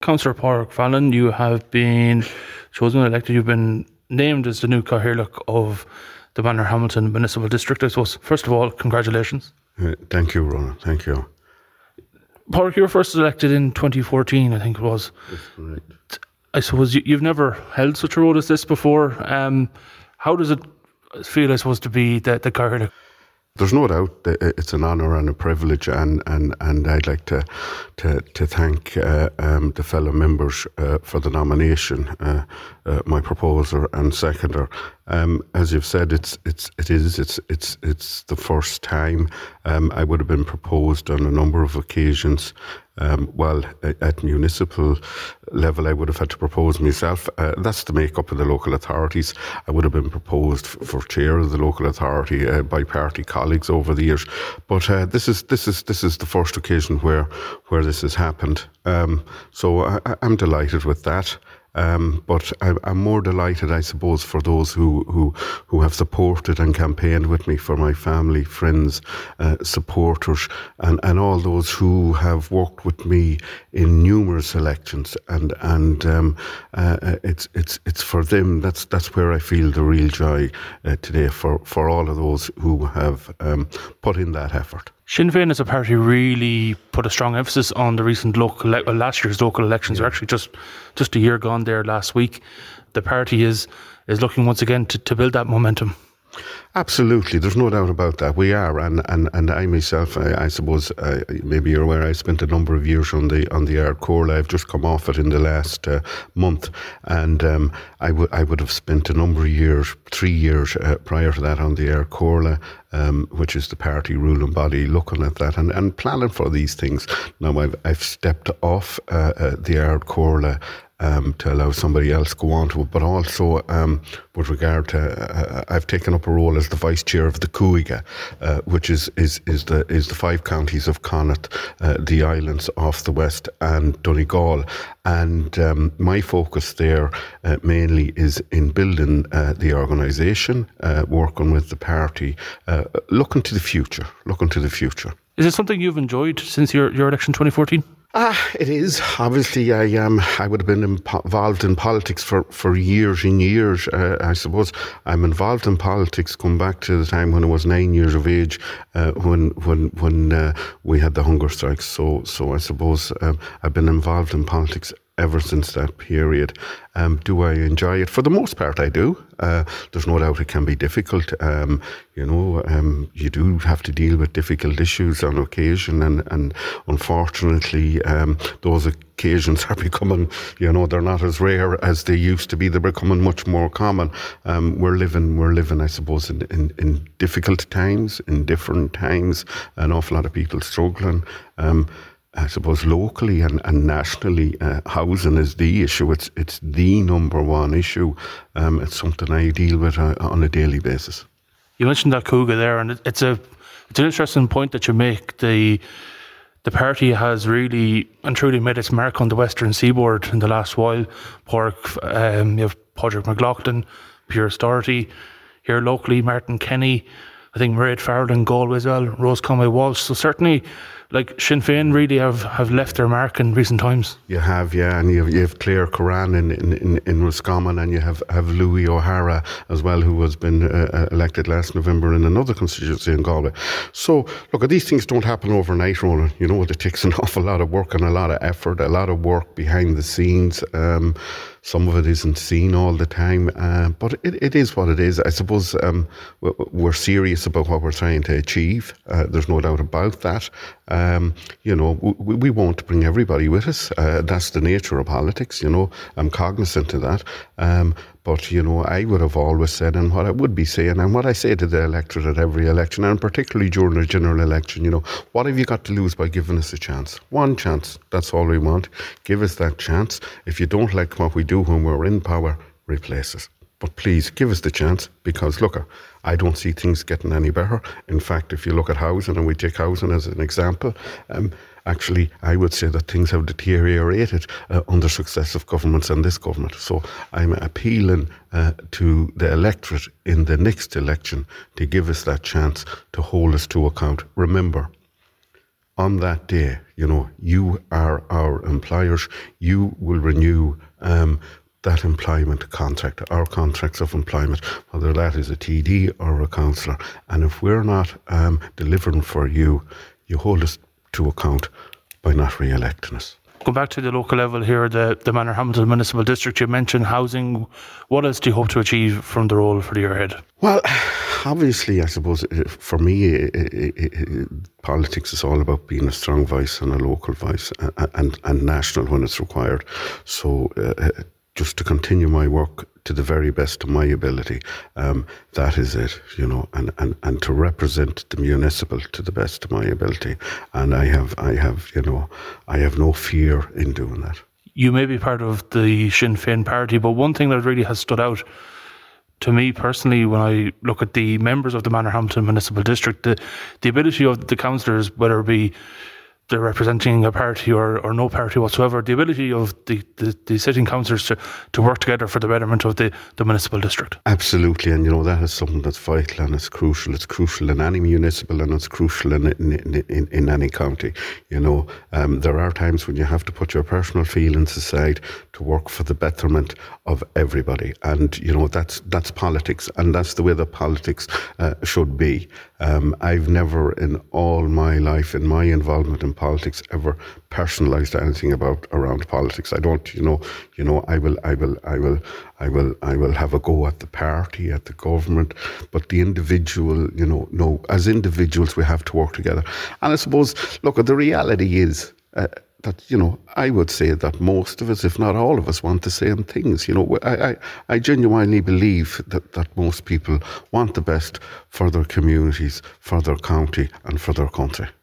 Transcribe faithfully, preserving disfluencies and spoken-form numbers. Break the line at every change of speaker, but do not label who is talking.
Councillor Pádraig Fallon, you have been chosen and elected. You've been named as the new Cathaoirleach of the Banner-Hamilton Municipal District. I suppose, first of all, congratulations.
Uh, thank you, Ronan. Thank you.
Pádraig, you were first elected in twenty fourteen, I think it was.
That's correct.
I suppose you, you've never held such a role as this before. Um, how does it feel, I suppose, to be the, the Cathaoirleach?
There's no doubt that it's an honour and a privilege, and, and, and I'd like to to, to thank uh, um, the fellow members uh, for the nomination, uh, uh, my proposer and seconder. Um, as you've said, it's it's it is it's it's it's the first time. Um, I would have been proposed on a number of occasions. Um, well, at municipal level, I would have had to propose myself. Uh, that's the makeup of the local authorities. I would have been proposed f- for chair of the local authority uh, by party colleagues over the years. But uh, this is this is this is the first occasion where where this has happened. Um, so I, I'm delighted with that. Um, but I, I'm more delighted, I suppose, for those who, who, who have supported and campaigned with me, for my family, friends, uh, supporters, and, and all those who have worked with me in numerous elections. And and um, uh, it's it's it's for them. That's that's where I feel the real joy uh, today, for, for all of those who have um, put in that effort.
Sinn Féin as a party really put a strong emphasis on the recent local, well, last year's local elections.
Yeah.
We're actually just, just a year gone there last week. The party is is looking once again to, to build that momentum.
Absolutely, there's no doubt about that. We are, and and, and I myself, I, I suppose, uh, maybe you're aware, I spent a number of years on the on the Ard Comhairle. I've just come off it in the last uh, month, and um, I would I would have spent a number of years, three years uh, prior to that, on the Ard Comhairle, um, which is the party ruling body, looking at that and, and planning for these things. Now I've I've stepped off uh, uh, the Ard Comhairle Um, to allow somebody else go on to it, but also um, with regard to, uh, I've taken up a role as the vice chair of the Cúige, uh, which is, is is the is the five counties of Connacht, uh, the islands off the west, and Donegal. And um, my focus there uh, mainly is in building uh, the organisation, uh, working with the party, uh, looking to the future, looking to the future.
Is it something you've enjoyed since your, your election twenty fourteen?
Ah, it is. Obviously, I um, I would have been impo- involved in politics for, for years and years. Uh, I suppose I'm involved in politics going back to the time when I was nine years of age, uh, when when when uh, we had the hunger strikes. So so I suppose um, I've been involved in politics ever since that period. Um, do I enjoy it? For the most part, I do. Uh, there's no doubt it can be difficult. Um, you know, um, you do have to deal with difficult issues on occasion, and, and unfortunately, um, those occasions are becoming, you know, they're not as rare as they used to be. They're becoming much more common. Um, we're living, we're living, I suppose, in, in, in difficult times, in different times. An awful lot of people struggling. Um, I suppose locally and, and nationally, uh, housing is the issue. It's it's the number one issue. Um, it's something I deal with uh, on a daily basis.
You mentioned that Cúige there, and it's a it's an interesting point that you make. The the party has really and truly made its mark on the Western Seaboard in the last while. Pádraig, um, you have Pádraig McLaughlin, Piers Doherty, here locally, Martin Kenny, I think Mairead Farrell in Galway as well, Rose Conway Walsh. So certainly, like, Sinn Féin really have, have left their mark in recent times.
You have, yeah, and you have, you have Claire Curran in, in, in, in Roscommon, and you have, have Louis O'Hara as well, who has been uh, elected last November in another constituency in Galway. So, look, these things don't happen overnight, Ronan. You know, it takes an awful lot of work and a lot of effort, a lot of work behind the scenes. Um, some of it isn't seen all the time, uh, but it, it is what it is. I suppose um, we're serious about what we're trying to achieve. Uh, there's no doubt about that. Um, you know, we, we won't bring everybody with us. Uh, that's the nature of politics, you know. I'm cognizant of that. Um, but, you know, I would have always said, and what I would be saying, and what I say to the electorate at every election, and particularly during a general election, you know, what have you got to lose by giving us a chance? One chance. That's all we want. Give us that chance. If you don't like what we do when we're in power, replace us. But please, give us the chance, because, look, I don't see things getting any better. In fact, if you look at housing, and we take housing as an example, um, actually, I would say that things have deteriorated uh, under successive governments and this government. So I'm appealing uh, to the electorate in the next election to give us that chance, to hold us to account. Remember, on that day, you know, you are our employers, you will renew um, that employment contract, our contracts of employment, whether that is a T D or a councillor. And if we're not um, delivering for you, you hold us to account by not re-electing us.
Go back to the local level here, the, the Manorhamilton Municipal District. You mentioned housing. What else do you hope to achieve from the role for the year ahead?
Well, obviously, I suppose for me, it, it, it, politics is all about being a strong voice and a local voice, and, and, and national when it's required. So uh, just to continue my work to the very best of my ability, um, that is it, you know, and, and, and to represent the municipal to the best of my ability. And I have, I have, you know, I have no fear in doing that.
You may be part of the Sinn Féin party, but one thing that really has stood out to me personally when I look at the members of the Manorhamilton Municipal District, the, the ability of the councillors, whether it be they're representing a party or, or no party whatsoever, the ability of the, the, the sitting councillors to, to work together for the betterment of the, the municipal district.
Absolutely, and you know, that is something that's vital and it's crucial. It's crucial in any municipal and it's crucial in in, in, in any county. You know, um, there are times when you have to put your personal feelings aside to work for the betterment of everybody. And, you know, that's that's politics, and that's the way that politics uh, should be. Um, I've never in all my life, in my involvement in politics, ever personalised anything about around politics. I don't, you know, you know, I will, I will, I will, I will, I will have a go at the party, at the government, but the individual, you know, no, as individuals we have to work together. And I suppose, look, the reality is uh, that, you know, I would say that most of us, if not all of us, want the same things. You know, I, I, I genuinely believe that, that most people want the best for their communities, for their county and for their country.